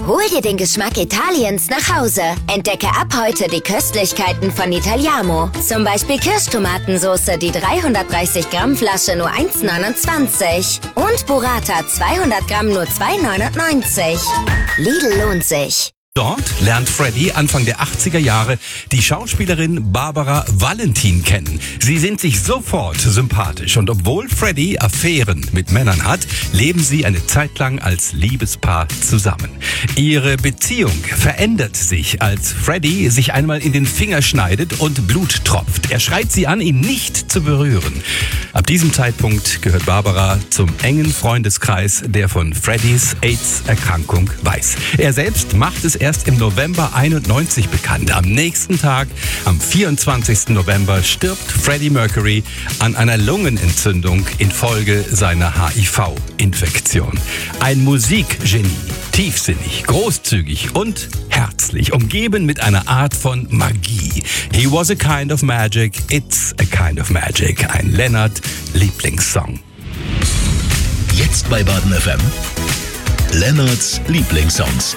Hol dir den Geschmack Italiens nach Hause. Entdecke ab heute die Köstlichkeiten von Italiamo. Zum Beispiel Kirschtomatensoße, die 330 Gramm Flasche nur 1,29. Und Burrata 200 Gramm nur 2,99. Lidl lohnt sich. Dort lernt Freddie Anfang der 80er Jahre die Schauspielerin Barbara Valentin kennen. Sie sind sich sofort sympathisch und obwohl Freddie Affären mit Männern hat, leben sie eine Zeit lang als Liebespaar zusammen. Ihre Beziehung verändert sich, als Freddie sich einmal in den Finger schneidet und Blut tropft. Er schreit sie an, ihn nicht zu berühren. Ab diesem Zeitpunkt gehört Barbara zum engen Freundeskreis, der von Freddies AIDS-Erkrankung weiß. Er selbst macht es erst im November 91 bekannt. Am nächsten Tag, am 24. November, stirbt Freddie Mercury an einer Lungenentzündung infolge seiner HIV-Infektion. Ein Musikgenie, tiefsinnig, großzügig und herzlich, umgeben mit einer Art von Magie. He was a kind of magic, it's a kind of magic. Ein Lennart-Lieblingssong. Jetzt bei Baden FM. Lennarts Lieblingssongs.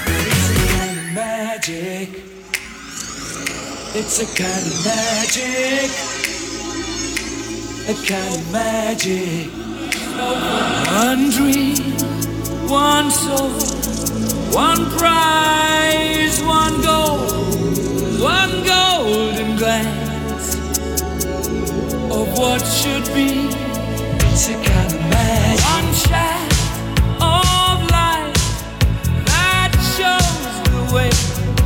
It's a kind of magic, a kind of magic. One dream, one soul, one prize, one golden glance of what should be. It's a kind of magic. One shaft of light that shows the way.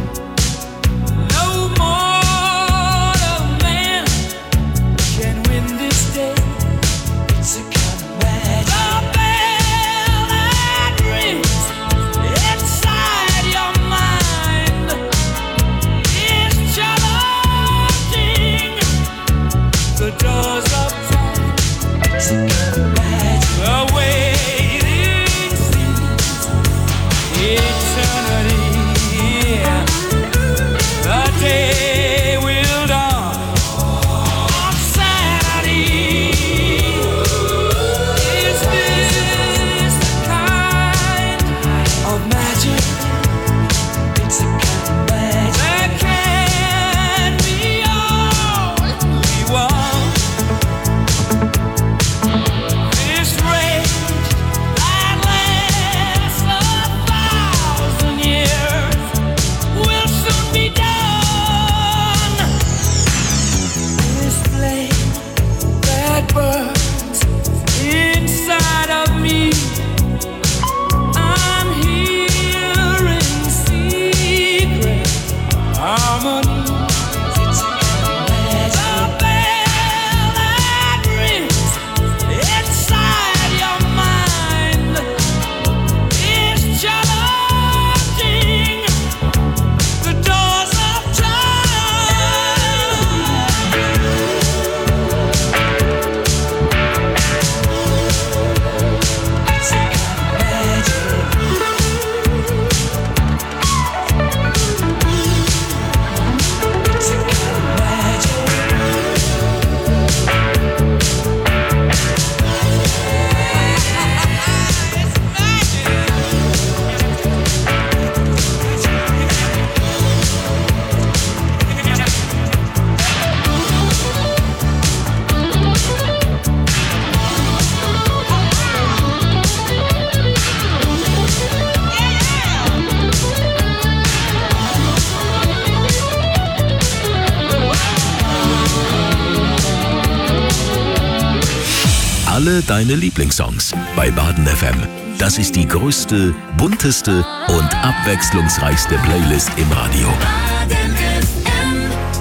Alle deine Lieblingssongs bei Baden FM. Das ist die größte, bunteste und abwechslungsreichste Playlist im Radio. Baden FM.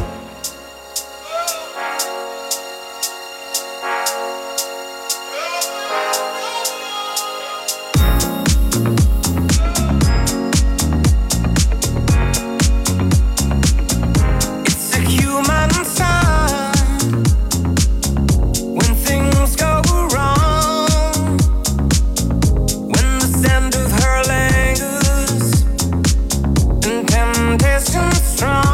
It's a human sign when things go wrong, when the scent of her lingers and temptation strong.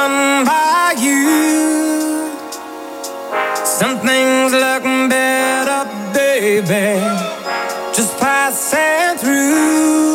run by you. Something's looking better, baby, just passing through.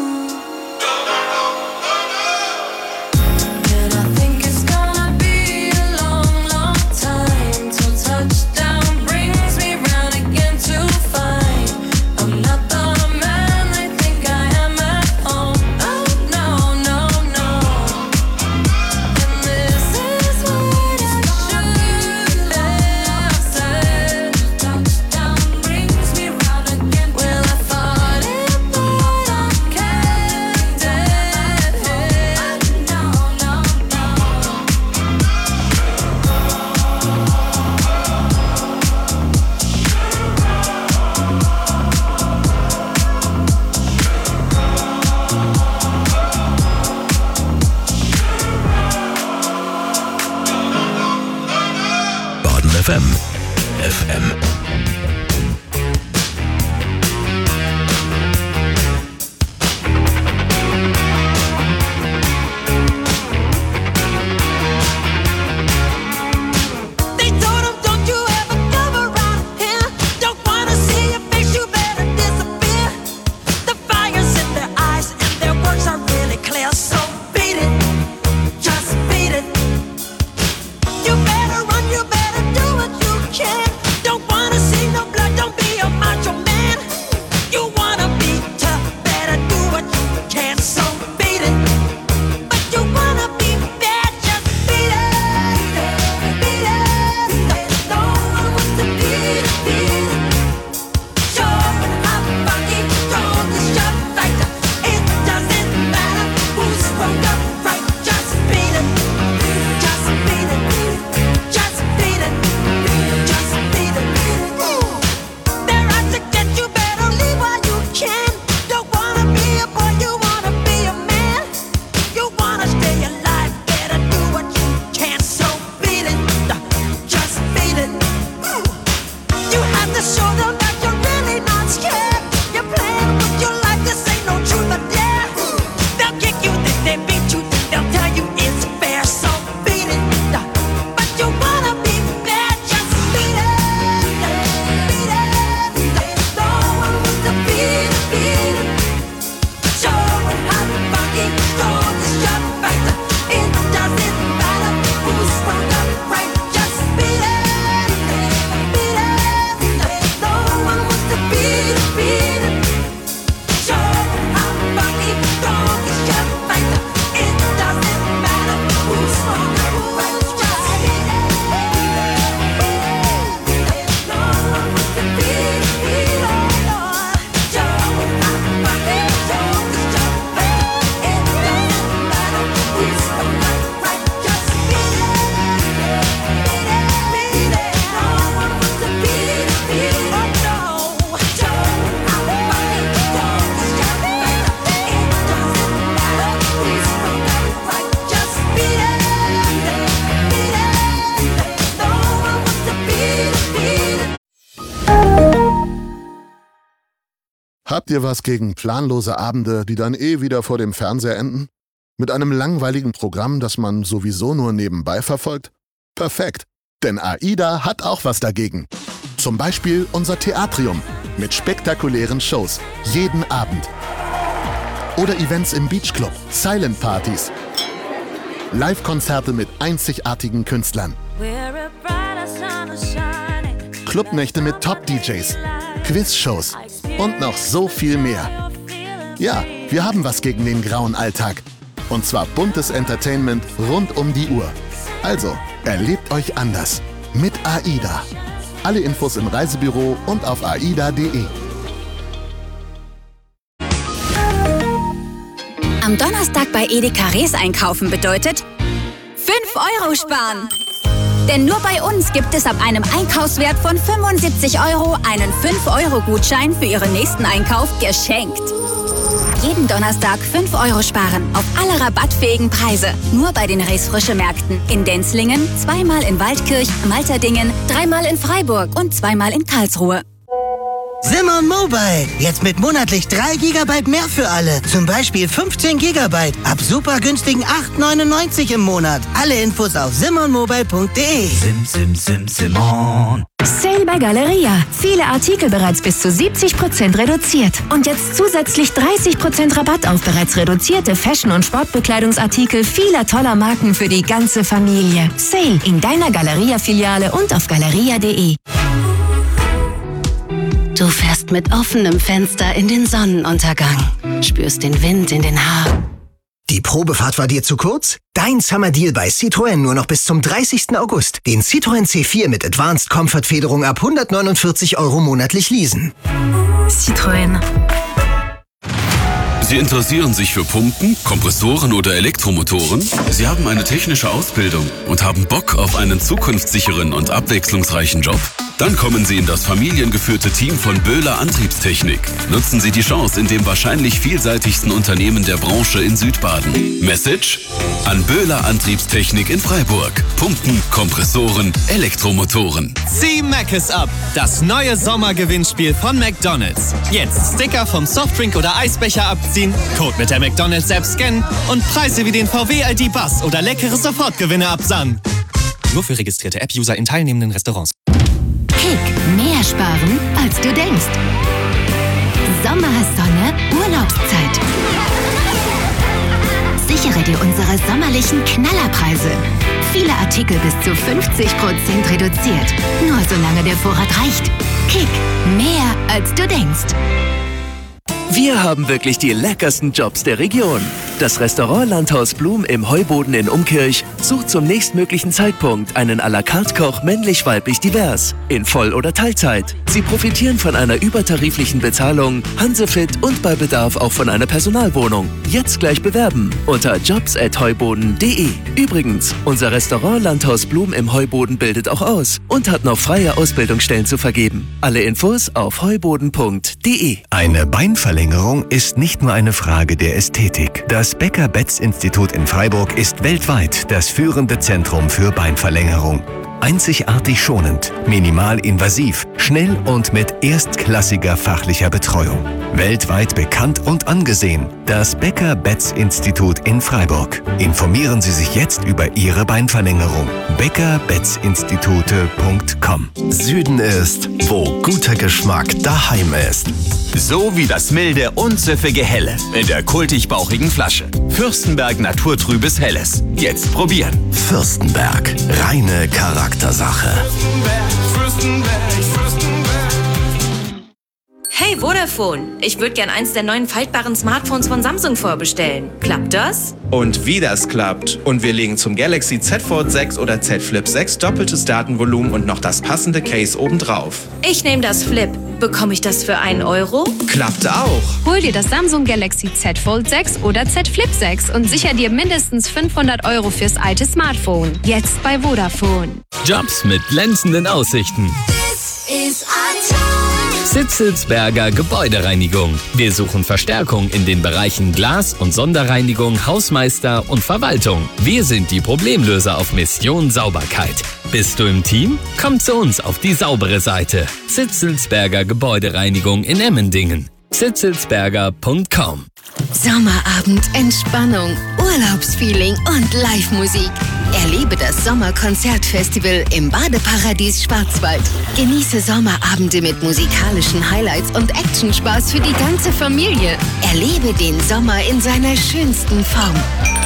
FM. Habt ihr was gegen planlose Abende, die dann wieder vor dem Fernseher enden? Mit einem langweiligen Programm, das man sowieso nur nebenbei verfolgt? Perfekt, denn AIDA hat auch was dagegen. Zum Beispiel unser Theatrium mit spektakulären Shows jeden Abend. Oder Events im Beachclub, Silent Partys, Live-Konzerte mit einzigartigen Künstlern, Clubnächte mit Top-DJs, Quizshows und noch so viel mehr. Ja, wir haben was gegen den grauen Alltag. Und zwar buntes Entertainment rund um die Uhr. Also, erlebt euch anders. Mit AIDA. Alle Infos im Reisebüro und auf aida.de. Am Donnerstag bei Edeka Rees einkaufen bedeutet 5 € sparen. Denn nur bei uns gibt es ab einem Einkaufswert von 75 € einen 5-€-Gutschein für Ihren nächsten Einkauf geschenkt. Jeden Donnerstag 5 € sparen auf alle rabattfähigen Preise. Nur bei den Rees Frische Märkten. In Denzlingen, 2-mal in Waldkirch, Malterdingen, 3-mal in Freiburg und 2-mal in Karlsruhe. Simon Mobile. Jetzt mit monatlich 3 GB mehr für alle. Zum Beispiel 15 GB. Ab super günstigen 8,99 im Monat. Alle Infos auf simonmobile.de. Simon. Sale bei Galeria. Viele Artikel bereits bis zu 70% reduziert. Und jetzt zusätzlich 30% Rabatt auf bereits reduzierte Fashion- und Sportbekleidungsartikel vieler toller Marken für die ganze Familie. Sale in deiner Galeria-Filiale und auf galeria.de. Du fährst mit offenem Fenster in den Sonnenuntergang. Spürst den Wind in den Haaren. Die Probefahrt war dir zu kurz? Dein Summer Deal bei Citroën nur noch bis zum 30. August. Den Citroën C4 mit Advanced Comfort Federung ab 149 € monatlich leasen. Citroën. Sie interessieren sich für Pumpen, Kompressoren oder Elektromotoren? Sie haben eine technische Ausbildung und haben Bock auf einen zukunftssicheren und abwechslungsreichen Job? Dann kommen Sie in das familiengeführte Team von Böhler Antriebstechnik. Nutzen Sie die Chance in dem wahrscheinlich vielseitigsten Unternehmen der Branche in Südbaden. Message? An Böhler Antriebstechnik in Freiburg. Pumpen, Kompressoren, Elektromotoren. Zieh Mc's ab! Das neue Sommergewinnspiel von McDonald's. Jetzt Sticker vom Softdrink oder Eisbecher abziehen, Code mit der McDonald's-App scannen und Preise wie den VW-ID-Bus oder leckere Sofortgewinne absahnen. Nur für registrierte App-User in teilnehmenden Restaurants. Kick, mehr sparen, als du denkst. Sommersonne, Urlaubszeit. Sichere dir unsere sommerlichen Knallerpreise. Viele Artikel bis zu 50% reduziert. Nur solange der Vorrat reicht. Kick, mehr als du denkst. Wir haben wirklich die leckersten Jobs der Region. Das Restaurant Landhaus Blum im Heuboden in Umkirch sucht zum nächstmöglichen Zeitpunkt einen à la carte Koch männlich-weiblich divers, in Voll- oder Teilzeit. Sie profitieren von einer übertariflichen Bezahlung, Hansefit und bei Bedarf auch von einer Personalwohnung. Jetzt gleich bewerben unter jobs@heuboden.de. Übrigens, unser Restaurant Landhaus Blum im Heuboden bildet auch aus und hat noch freie Ausbildungsstellen zu vergeben. Alle Infos auf heuboden.de. Eine Beinverlängerung ist nicht nur eine Frage der Ästhetik. Das Becker-Betz-Institut in Freiburg ist weltweit das führende Zentrum für Beinverlängerung. Einzigartig schonend, minimalinvasiv, schnell und mit erstklassiger fachlicher Betreuung. Weltweit bekannt und angesehen. Das Becker-Betz-Institut in Freiburg. Informieren Sie sich jetzt über Ihre Beinverlängerung. beckerbetzinstitute.com. Süden ist, wo guter Geschmack daheim ist. So wie das milde und süffige Helle in der kultig-bauchigen Flasche. Fürstenberg Naturtrübes Helles. Jetzt probieren. Fürstenberg. Reine Charaktersache. Hey Vodafone, ich würde gern eins der neuen faltbaren Smartphones von Samsung vorbestellen. Klappt das? Und wie das klappt. Und wir legen zum Galaxy Z Fold 6 oder Z Flip 6 doppeltes Datenvolumen und noch das passende Case obendrauf. Ich nehme das Flip. Bekomme ich das für 1 €? Klappt auch. Hol dir das Samsung Galaxy Z Fold 6 oder Z Flip 6 und sicher dir mindestens 500 € fürs alte Smartphone. Jetzt bei Vodafone. Jobs mit glänzenden Aussichten. Zitzelsberger Gebäudereinigung. Wir suchen Verstärkung in den Bereichen Glas- und Sonderreinigung, Hausmeister und Verwaltung. Wir sind die Problemlöser auf Mission Sauberkeit. Bist du im Team? Komm zu uns auf die saubere Seite. Zitzelsberger Gebäudereinigung in Emmendingen. zitzelsberger.com. Sommerabend, Entspannung, Urlaubsfeeling und Live-Musik. Erlebe das Sommerkonzertfestival im Badeparadies Schwarzwald. Genieße Sommerabende mit musikalischen Highlights und Actionspaß für die ganze Familie. Erlebe den Sommer in seiner schönsten Form.